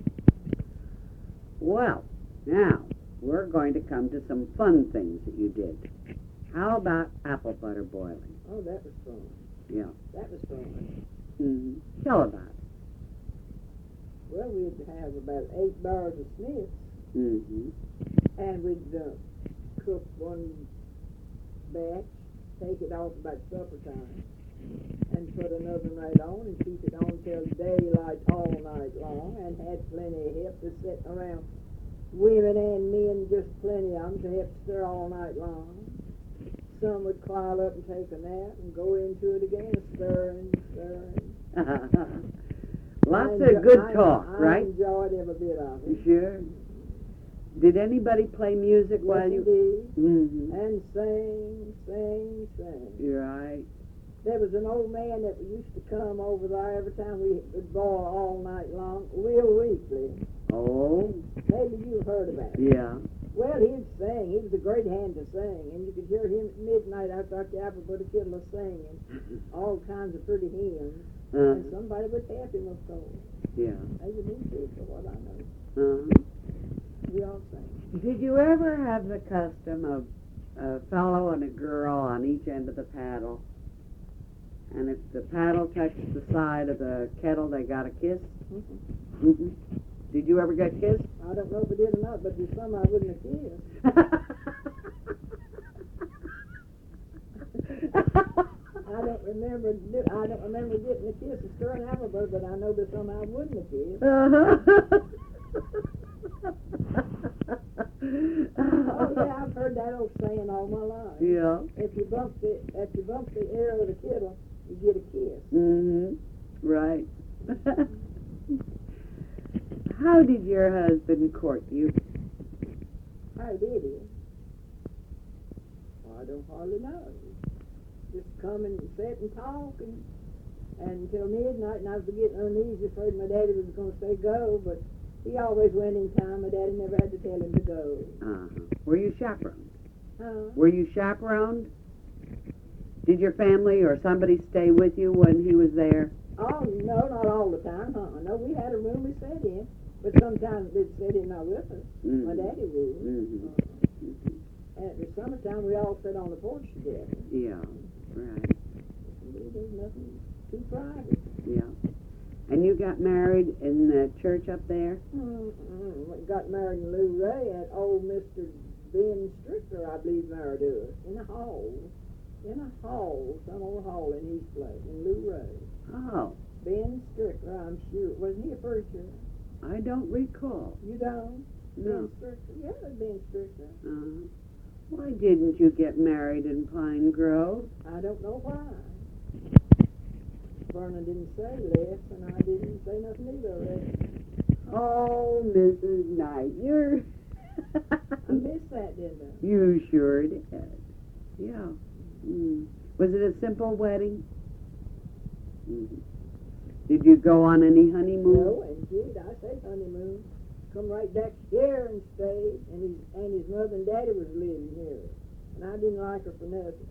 Well, now, we're going to come to some fun things that you did. How about apple butter boiling? Oh, that was fun. Yeah. That was fun. Mm-hmm. Tell about it. Well, we'd have about eight bars of Smiths, Mm-hmm. and we'd uh, cook one batch, take it off about supper time, and put another night on and keep it on till daylight all night long, and had plenty of help to sit around. Women and men, just plenty of them to help stir all night long. Some would climb up and take a nap and go into it again, stirring, stirring. Lots I of enjo- good I- talk, I right? enjoyed every bit of it. Sure. Did anybody play music Yes, while you? indeed. Mm-hmm. And sing, sing, sing. You're right. There was an old man that used to come over there every time we would boil all night long, Will Weekly. Oh, Maybe you've heard about him. yeah. Well, he'd sing. He was a great hand to sing, and you could hear him at midnight out there at the apple butter kittle singing all kinds of pretty hymns. Uh, And somebody would help him, of course. yeah. Maybe me too, for what I know. Uh-huh. We all sing. Did you ever have the custom of a fellow and a girl on each end of the paddle? And if the paddle touched the side of the kettle, they got a kiss? Mhm. Mm-hmm. Did you ever get kissed? I don't know if it did or not, but there's some I wouldn't have kissed. I don't remember. do- I don't remember getting a kiss and stirring apple butter, but I know there's some I wouldn't have kissed. Uh-huh. Oh yeah, I've heard that old saying all my life. Yeah. If you bump the if you bump the air of the kettle, you get a kiss. Mm-hmm. Right. How did your husband court you? How did he? I don't hardly know. Just come and sit and talk and, and until midnight, and I was getting uneasy, afraid my daddy was going to say go, but he always went in time. My daddy never had to tell him to go. Uh-huh. Were you chaperoned? Huh? Were you chaperoned? Did your family or somebody stay with you when he was there? Oh, no, not all the time, huh? No, we had a room we sat in, but sometimes they'd sit in there with us. Mm-hmm. My daddy would. Mm-hmm. Uh, and in the summertime, we all sat on the porch together. Yeah, right. There's nothing too private. Yeah. And you got married in the church up there? Mm-hmm. Got married in Lou Ray at old Mister Ben Stricker, I believe, married us in a hall. In a hall, some old hall in East Lake, in Lou Ray. Oh. Ben Strickler, I'm sure. Wasn't he a preacher? I don't recall. You don't? No. Ben Strickler? Yeah, Ben Strickler. Uh, why didn't you get married in Pine Grove? I don't know why. Vernon didn't say less, and I didn't say nothing either. Less. Oh, Missus Knight, you're... I missed that, didn't I? You sure did. Yeah. Mm. Was it a simple wedding? Mm. Did you go on any honeymoon? No, indeed. I say honeymoon. Come right back here and stayed, and his, and his mother and daddy was living here. And I didn't like her for nothing.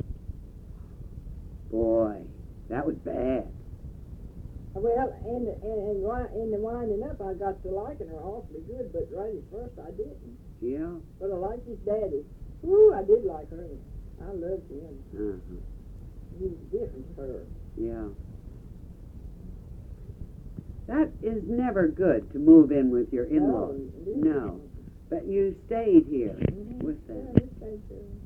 Boy, that was bad. Well, in the, in, in, wi- in the winding up, I got to liking her awfully good, but right at first I didn't. Yeah. But I liked his daddy. Ooh, I did like her. I loved him. Uh-huh. He was different to her. Yeah. That is never good to move in with your in-laws. No. No. But you stayed here Mm-hmm. with them. Yeah, we stayed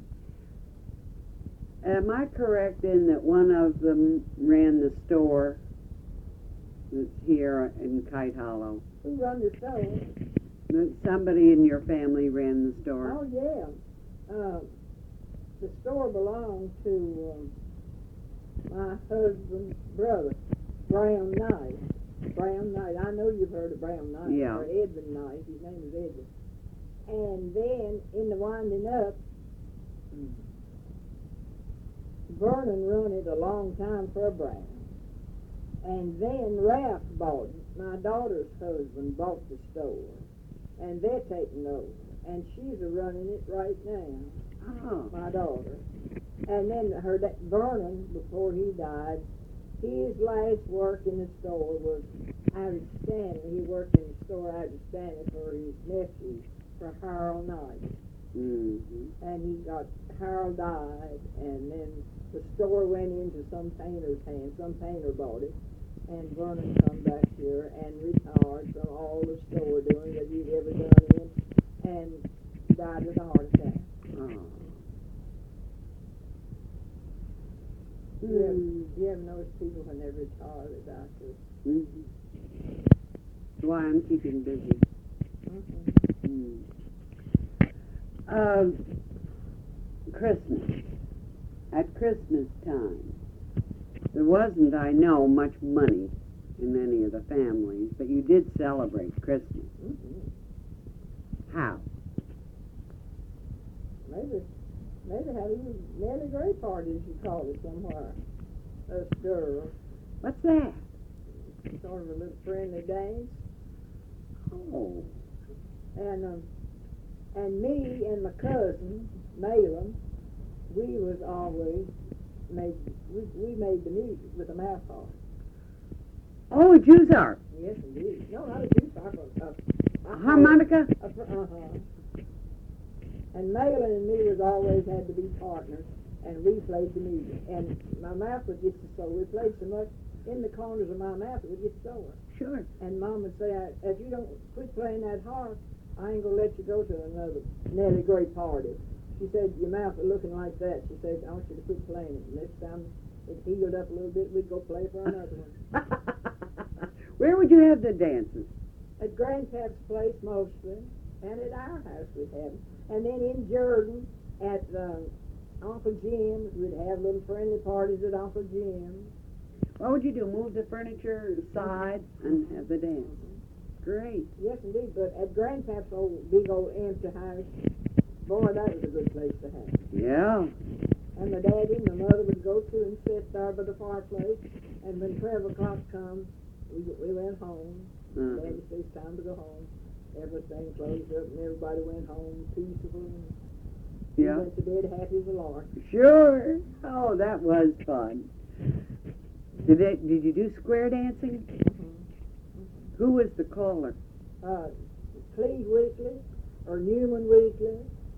there. Am I correct in that one of them ran the store that's here in Kite Hollow? Who run the store? That somebody in your family ran the store? Oh, yeah. Uh, the store belonged to um, my husband's brother, Brown Knight. Brown Knight. I know you've heard of Brown Knight. Yeah. Or Edmund Knight. His name is Edmund. And then, in the winding up, Vernon run it a long time for Brown. And then Ralph bought it. My daughter's husband bought the store. And they're taking over. And she's a running it right now, Oh. my daughter. And then her da- Vernon, before he died, his last work in the store was out of Stanley. He worked in the store out of Stanley for his nephew, for Harold Knight. Mm-hmm. And he got, Harold died, and then the store went into some painter's hand. Some painter bought it. And Vernon come back here and retired from all the store doing that he'd ever done in, and died of a heart attack. Oh. You, Mm. ever, you ever notice people when they retire, they die too? Mm-hmm. That's why I'm keeping busy. Mm-hmm. Mm. Uh, Christmas. At Christmas time, there wasn't, I know, much money in many of the families, but you did celebrate Christmas. Mm-hmm. How? Maybe, maybe have a little Nelly Gray party, as you call it somewhere. A stir, What's that? sort of a little friendly dance. Oh. And um, and me and my cousin, Malin, we was always made, we, we made the music with a mouth harp. Oh, a Jews harp. Yes, indeed. No, not a juice harp, a, a, A harmonica? A, uh-huh. And Malin and me was always had to be partners, and we played the music. And my mouth would get so sore. We played so much in the corners of my mouth it would get sore. Sure. And Mom would say, if you don't quit playing that harp, I ain't going to let you go to another Nelly Gray party. She said, your mouth is looking like that. She said, I want you to quit playing it. Next time it healed up a little bit, we'd go play for another one. Where would you have the dances? At Grandpap's place mostly, and at our house we'd have it. And then in Jordan, at uh, Uncle Jim's, we'd have little friendly parties at Uncle Jim's. What would you do? Move the furniture aside and have the dance? Great. Yes, indeed, but at Grandpap's old, big old empty house, boy, that was a good place to have it. Yeah. And my daddy and my mother would go to and sit there by the fireplace, and when twelve o'clock come, we, we went home. Uh-huh. Daddy said it's time to go home. Everything closed up, and everybody went home peaceful. And Yeah. we went to bed happy as a lark. Sure. Oh, that was fun. Did they, Did you do square dancing? Mm-hmm. Who was the caller? Uh, Cleve Weekly, or Newman Weekly,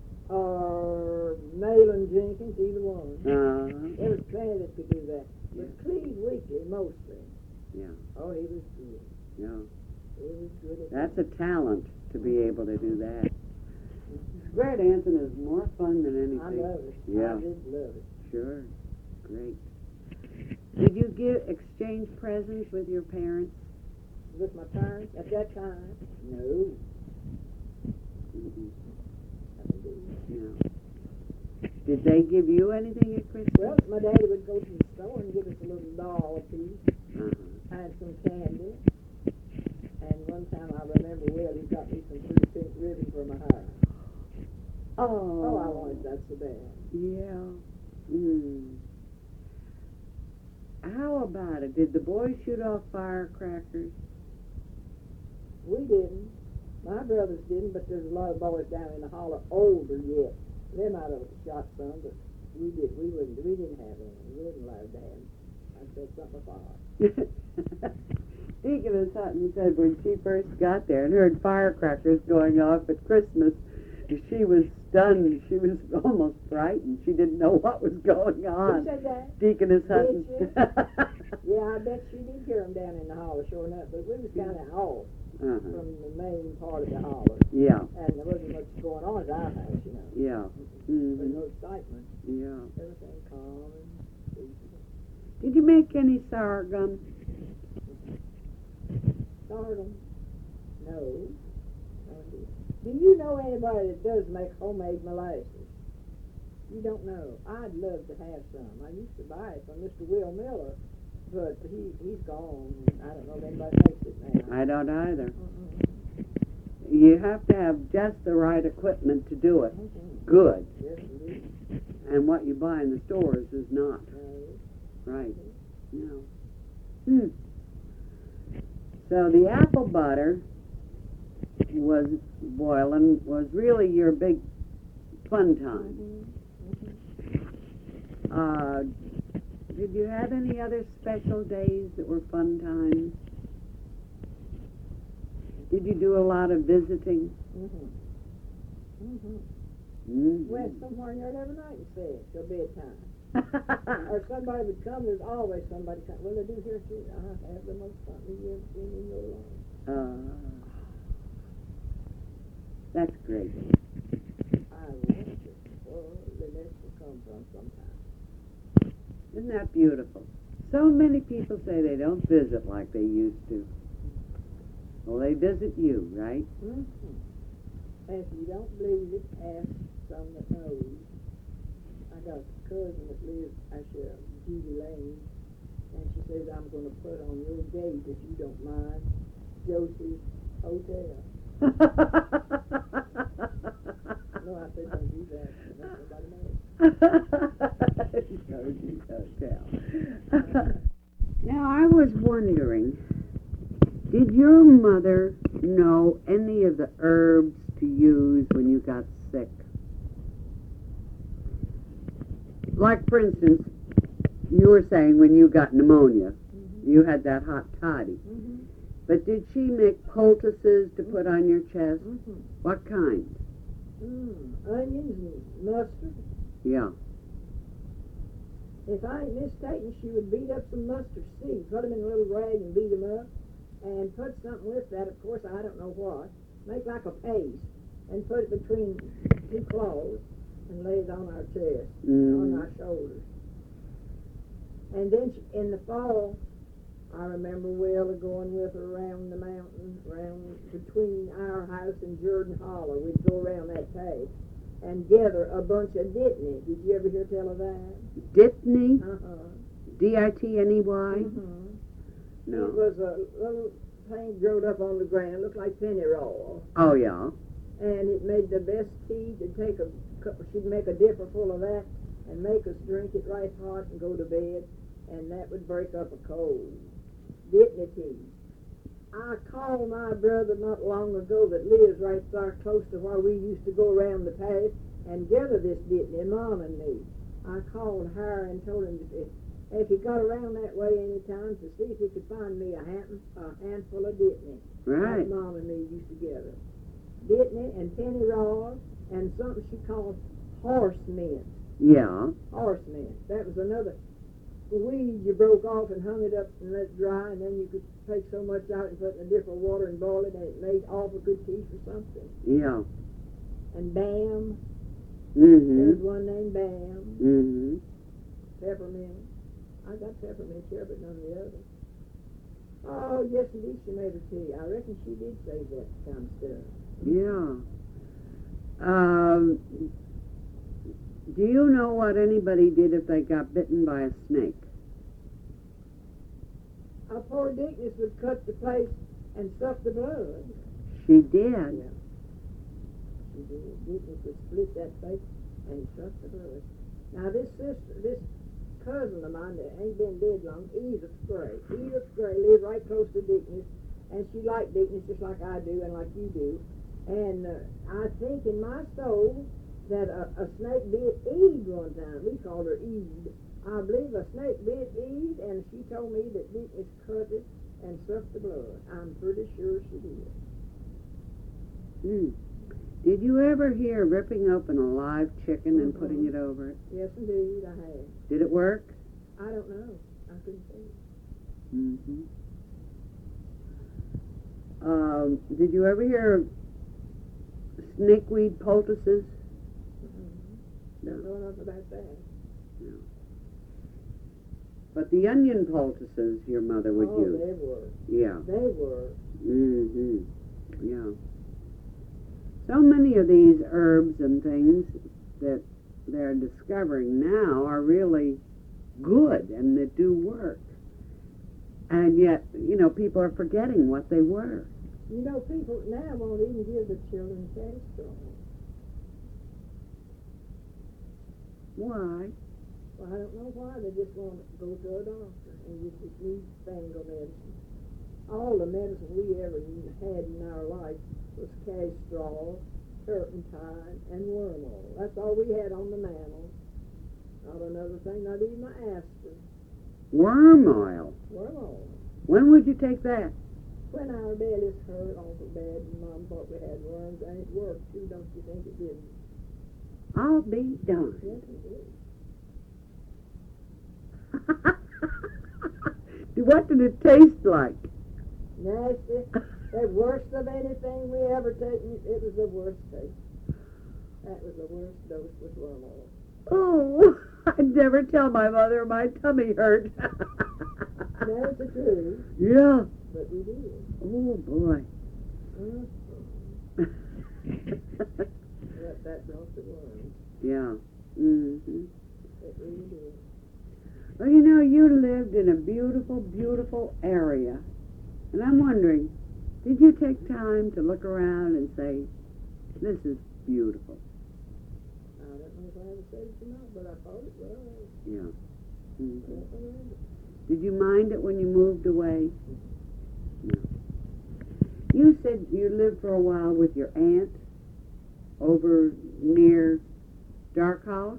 or Malin Jenkins, either one. Uh, There was plenty that could do that. But Cleve Weekly, mostly. yeah. Oh, he was good. Yeah. He was good at That's a talent to be able to do that. Square dancing is more fun than anything. I love it. Yeah. I did love it. Sure. Great. Did you give exchange presents with your parents? With my parents at that time? No. Mm-mm. I didn't do that. No. Did they give you anything at Christmas? Well, my daddy would go to the store and give us a little doll piece Uh-huh. and some candy. And one time I remember, well, he got me some pretty pink ribbon for my hair. Oh. Oh, I wanted that so bad. Yeah. Mm. How about it? Did the boys shoot off firecrackers? We didn't. My brothers didn't, but there's a lot of boys down in the holler older yet. They might have shot some, but we did. We wouldn't. We didn't have any. We wasn't allowed to have. I said something about. Deaconess Hutton said when she first got there and heard firecrackers going off at Christmas, she was stunned. She was almost frightened. She didn't know what was going on. Who said that? Deaconess Hutton. Yeah, I bet she did hear them down in the holler, sure enough. But we was kind of off uh-huh. from the main part of the holler. Yeah. And there wasn't much going on at our house, you know. Yeah. There was Mm-hmm. no excitement. Yeah. Everything calm and peaceful. Did you make any sour gum? Sorghum? No. No, dear. Do you know anybody that does make homemade molasses? You don't know. I'd love to have some. I used to buy it from Mister Will Miller, but he, he's gone. I don't know if anybody makes it now. I don't either. Mm-mm. You have to have just the right equipment to do it. Mm-hmm. Good. Yes, indeed. And what you buy in the stores is not. No. Right. No. Hmm. So the apple butter was boiling, was really your big fun time. Mm-hmm. Mm-hmm. Uh, did you have any other special days that were fun times? Did you do a lot of visiting? Mm-hmm. Mm-hmm. Mm-hmm. Went somewhere in there every night and said till bedtime. Or somebody would come, there's always somebody come. Well, they do here too. I have the most fun you've ever seen in your life. uh, that's great. I want it. Oh, the next will come from sometime. Isn't that beautiful? So many people say they don't visit like they used to. Well, they visit you, right? Mm-hmm. And if you don't believe it, ask some that knows. I got a cousin that lives, actually, Judy Lane, and she says, I'm going to put on your gate, if you don't mind, Josie's Hotel. No, I said, don't do that. Let nobody know. Josie's Hotel. Now, I was wondering, did your mother know any of the herbs to use when you got sick? Like, for instance, you were saying when you got pneumonia, mm-hmm. you had that hot toddy. Mm-hmm. But did she make poultices to put on your chest? Mm-hmm. What kind? Mm, onions and mustard. Yeah. If I ain't mistaken, she would beat up some mustard seeds, put them in a little rag and beat them up, and put something with that, of course, I don't know what, make like a paste, and put it between two claws, and lay it on our chest, mm. on our shoulders. And then she, in the fall, I remember well going with her around the mountain, around between our house and Jordan Hollow. We'd go around that path and gather a bunch of Ditney. Did you ever hear tell of that? Ditney? Uh-huh. D I T N E Y? Mm-hmm. No. It was a little thing growed up on the ground, looked like pennyroyal. Oh, yeah. And it made the best tea to take a cup. She'd make a dipper full of that and make us drink it right hot and go to bed, and that would break up a cold. Ditney tea. I called my brother not long ago that lives right there close to where we used to go around the path and gather this Ditney, Mom and me. I called her and told him if, if he got around that way any time to see if he could find me a, hand, a handful of Ditney. Right. Like Mom and me used to gather. Ditney and pennyroyal and something she called horse mint. Yeah. Horse mint. That was another weed you broke off and hung it up and let it dry, and then you could take so much out and put it in a different water and boil it, and it made awful good tea for something. Yeah. And Bam. Mm-hmm. There's one named Bam. Mm-hmm. Peppermint. I got peppermint here, but none of the others. Oh, yes, indeed, she made a tea. I reckon she did say that kind of stuff. Yeah. Um, do you know what anybody did if they got bitten by a snake? Our poor Dickness would cut the place and suck the blood. She did. Yeah. She did. Dickness would split that place and suck the blood. Now, this sister, this cousin of mine that ain't been dead long, Edith Gray. Edith Gray lived right close to Dickness, and she liked Dickness just like I do and like you do. And uh, I think in my soul that a, a snake bit Eve one time. We called her Eve. I believe a snake bit Eve, and she told me that Dickness cut it and sucked the blood. I'm pretty sure she did. Hmm. Did you ever hear ripping open a live chicken and Mhm. putting it over it? Yes, indeed, I have. Did it work? I don't know. I couldn't say. Mm-hmm. Um, did you ever hear snakeweed poultices? Mm-hmm. No. Don't know enough about that. No. But the onion poultices your mother would oh, use. they were. Yeah. They were. Mm-hmm. Yeah. So many of these herbs and things that they're discovering now are really good and that do work. And yet, you know, people are forgetting what they were. You know, people now won't even give the children cholesterol. Why? Well, I don't know why. They just want to go to a doctor and get this new fangled medicine. All the medicine we ever had in our life was castrol, turpentine, and wormwood. That's all we had on the mantle. Not another thing, not even my aspirin. Worm oil. Wormwood. When would you take that? When our bellies hurt awful bad and Mom thought we had worms, and it worked too, don't you think it did? I'll be darned. Yes, it did. What did it taste like? Nasty. The worst of anything we ever taken. It was the worst taste. That was the worst dose with wormwood. Oh, I'd never tell my mother my tummy hurt. That's the truth, Yeah. but we did. Oh, boy. Uh, that, that brought the worms. Yeah. Mm-hmm. It really did. Well, you know, you lived in a beautiful, beautiful area. And I'm wondering, did you take time to look around and say, this is beautiful? I don't know if I ever said it or not, but I thought it was. Yeah. Mm-hmm. I don't remember. Did you mind it when you moved away? No. You said you lived for a while with your aunt over near Dark Hollow?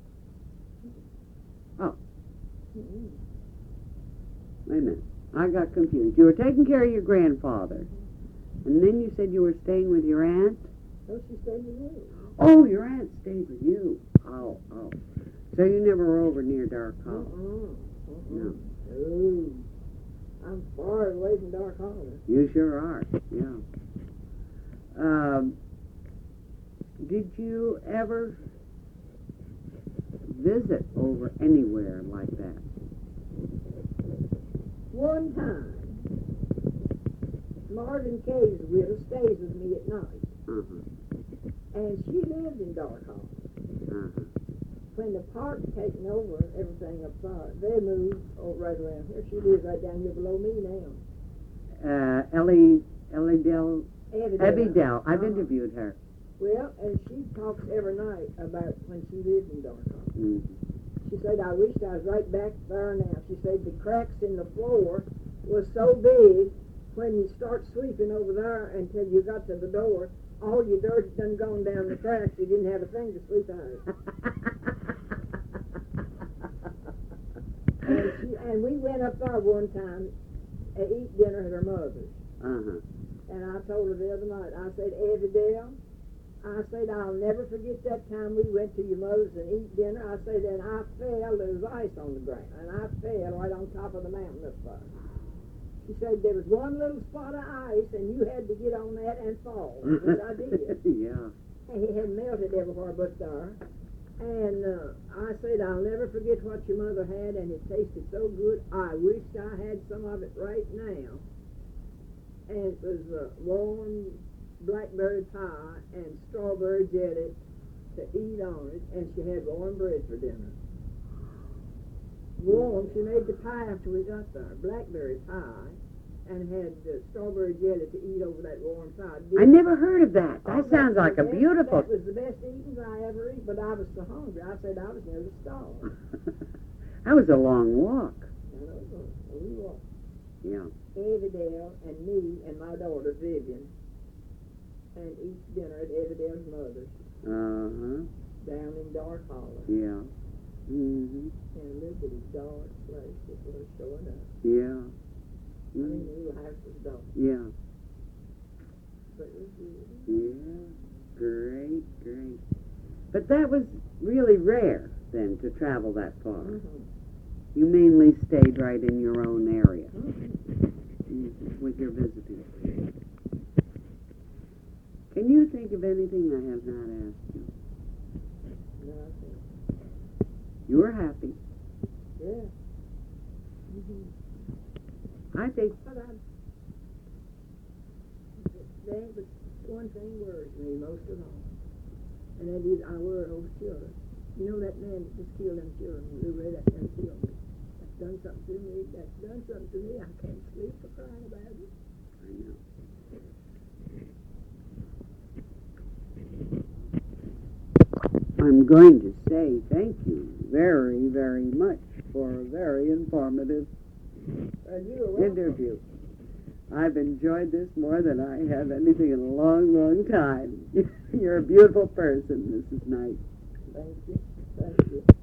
Oh, Mm-mm. wait a minute. I got confused. You were taking care of your grandfather, and then you said you were staying with your aunt? Oh, she stayed with me. Oh, your aunt stayed with you. Oh, oh. So you never were over near Dark Hollow? Uh-uh. Uh-uh. No. No. I'm far away from Dark Hollow. You sure are, yeah. Um, did you ever visit over anywhere like that? One time, Marvin Kay's widow stays with me at night, Uh-huh, and she lived in Dark Hollow. uh-huh. When the park taken over everything up there, they moved oh, right around here. She lives right down here below me now. Uh, Ellie, Ellie Dell, Evidently. Abby Dell. I've Uh-huh. interviewed her. Well, and she talks every night about when she lived in Dark Hollow. Mm. She said, I wished I was right back there now. She said the cracks in the floor was so big when you start sweeping over there until you got to the door, all your dirt done gone down the cracks. You didn't have a thing to sweep out. and, she, and we went up there one time and eat dinner at her mother's. Uh-huh. And I told her the other night, I said, Evadale, I said, I'll never forget that time we went to your mother's and eat dinner. I said, and I fell, there was ice on the ground, and I fell right on top of the mountain up there. She said, there was one little spot of ice, and you had to get on that and fall, which I did. Yeah. And it had melted everywhere but there. And uh, I said, I'll never forget what your mother had, and it tasted so good. I wished I had some of it right now. And it was uh, warm blackberry pie and strawberry jelly to eat on it, and she had warm bread for dinner. Warm, she made the pie after we got there, blackberry pie, and had uh, strawberry jelly to eat over that warm pie. I never heard of that. That Oh, sounds was like the a best- beautiful... That was the best eating I ever eat, but I was so hungry. I said I was nearly starved. That was a long walk. And I was, we walked. Yeah. Everdale and me and my daughter Vivian, and eat dinner at Everdale's mother's Uh-huh. down in Dark Hollow. Yeah. Mm-hmm. In a little bitty dark place that was showing up. Yeah. I mean, Mm. the little house was dark, Yeah. but it was good. Yeah. Great, great. But that was really rare, then, to travel that far. Mm-hmm. You mainly stayed right in your own area Mm-hmm. mm, with your visiting. Can you think of anything I have not asked you? Nothing. You were happy. Yeah. Mm-hmm. I think... But I, that was one thing worries me most of all, and that is I worry those children. You know that man that just killed them children, who read that and killed me. That's done something to me. That's done something to me. I can't sleep for crying about it. I know. I'm going to say thank you very, very much for a very informative Uh, you were welcome. interview. I've enjoyed this more than I have anything in a long, long time. You're a beautiful person, Missus Knight. Thank you. Thank you.